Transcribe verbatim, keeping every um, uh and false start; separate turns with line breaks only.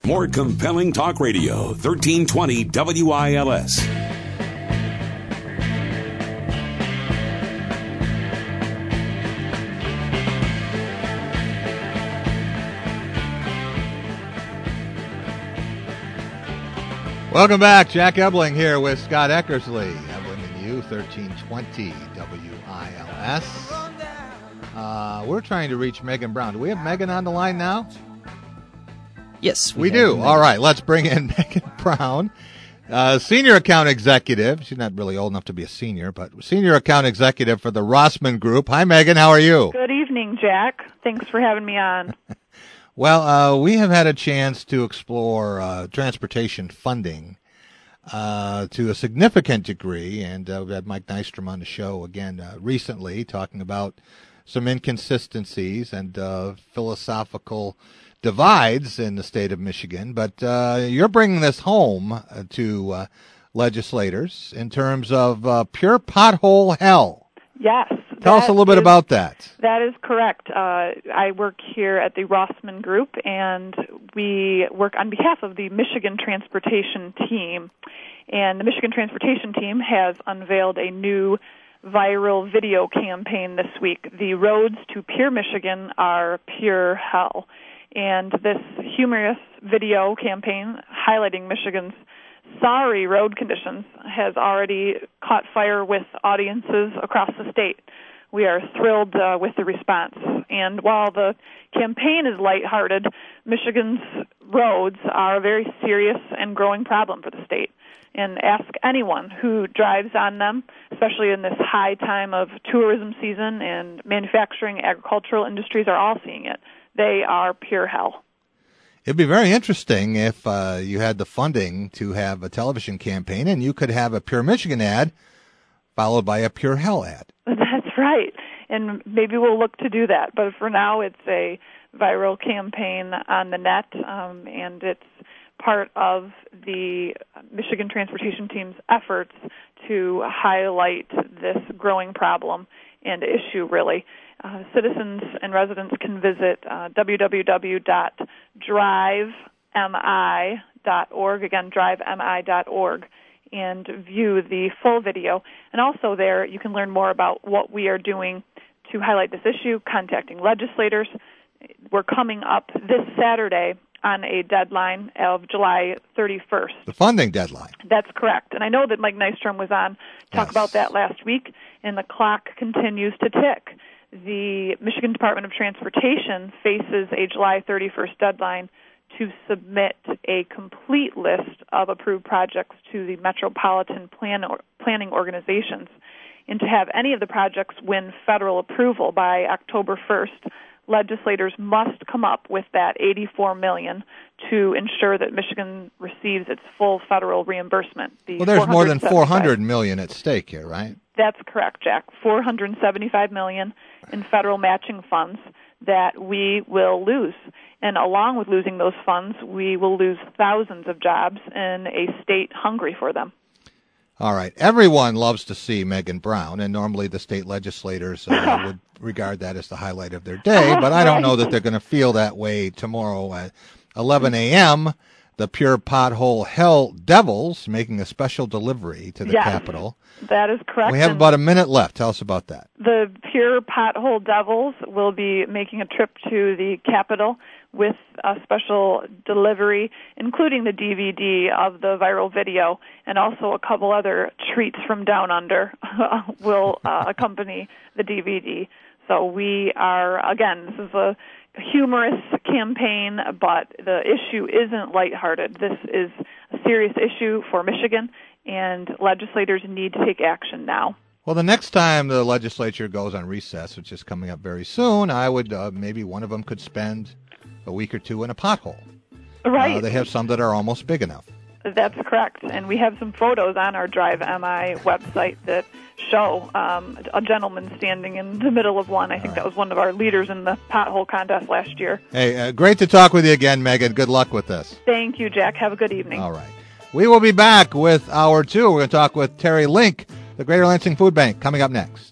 More compelling talk radio, thirteen twenty W I L S.
Welcome back. Jack Ebling here with Scott Eckersley. Ebling and you, thirteen twenty W I L S. Uh, we're trying to reach Megan Brown. Do we have Megan on the line now?
Yes,
we, we do. Megan. All right, let's bring in Megan Brown, uh, senior account executive. She's not really old enough to be a senior, but senior account executive for the Rossman Group. Hi, Megan. How are you?
Good evening, Jack. Thanks for having me on.
Well, uh, we have had a chance to explore uh, transportation funding uh, to a significant degree, and uh, we've had Mike Nystrom on the show again uh, recently talking about some inconsistencies and uh, philosophical divides in the state of Michigan. But uh, you're bringing this home to uh, legislators in terms of uh, pure pothole hell.
Yes.
Tell us a little bit
is,
about that.
That is correct. Uh, I work here at the Rossman Group, and we work on behalf of the Michigan Transportation Team. And the Michigan Transportation Team has unveiled a new viral video campaign this week. The roads to Pure Michigan are pure hell. And this humorous video campaign highlighting Michigan's sorry road conditions has already caught fire with audiences across the state. We are thrilled uh, with the response. And while the campaign is lighthearted, Michigan's roads are a very serious and growing problem for the state. And ask anyone who drives on them, especially in this high time of tourism season, and manufacturing, agricultural industries are all seeing it. They are pure hell.
It'd be very interesting if uh, you had the funding to have a television campaign and you could have a Pure Michigan ad followed by a Pure Hell ad.
That's right. And maybe we'll look to do that. But for now, it's a viral campaign on the net, um, and it's part of the Michigan Transportation Team's efforts to highlight this growing problem and issue, really. Uh, citizens and residents can visit uh, w w w dot drive m i dot org, again, drive m i dot org, and view the full video. And also there you can learn more about what we are doing to highlight this issue, contacting legislators. We're coming up this Saturday on a deadline of July thirty-first.
The funding deadline.
That's correct. And I know that Mike Nystrom was on to talk yes. about that last week, and the clock continues to tick. The Michigan Department of Transportation faces a July thirty-first deadline to submit a complete list of approved projects to the Metropolitan Plan or Planning Organizations. And to have any of the projects win federal approval by October first, legislators must come up with that eighty-four million dollars to ensure that Michigan receives its full federal reimbursement. The
well, there's more than four hundred million dollars at stake here, right?
That's correct, Jack. four hundred seventy-five million dollars in federal matching funds that we will lose. And along with losing those funds, we will lose thousands of jobs in a state hungry for them.
All right. Everyone loves to see Megan Brown, and normally the state legislators uh, would regard that as the highlight of their day, but I don't know that they're going to feel that way tomorrow at eleven a.m. The Pure Pothole Hell Devils making a special delivery to the
yes,
Capitol.
That is correct.
We have about a minute left. Tell us about that.
The Pure Pothole Devils will be making a trip to the Capitol with a special delivery, including the D V D of the viral video, and also a couple other treats from Down Under will uh, accompany the D V D. So we are, again, this is a humorous campaign, but the issue isn't lighthearted. This is a serious issue for Michigan, and legislators need to take action now.
Well, the next time the legislature goes on recess, which is coming up very soon, I would uh, maybe one of them could spend a week or two in a pothole.
Right.
Uh, they have some that are almost big enough.
That's correct. And we have some photos on our Drive M I website that show um, a gentleman standing in the middle of one. I think right. that was one of our leaders in the pothole contest last year.
Hey, uh, great to talk with you again, Megan. Good luck with this.
Thank you, Jack. Have a good evening.
All right. We will be back with hour two. We're going to talk with Terry Link, the Greater Lansing Food Bank, coming up next.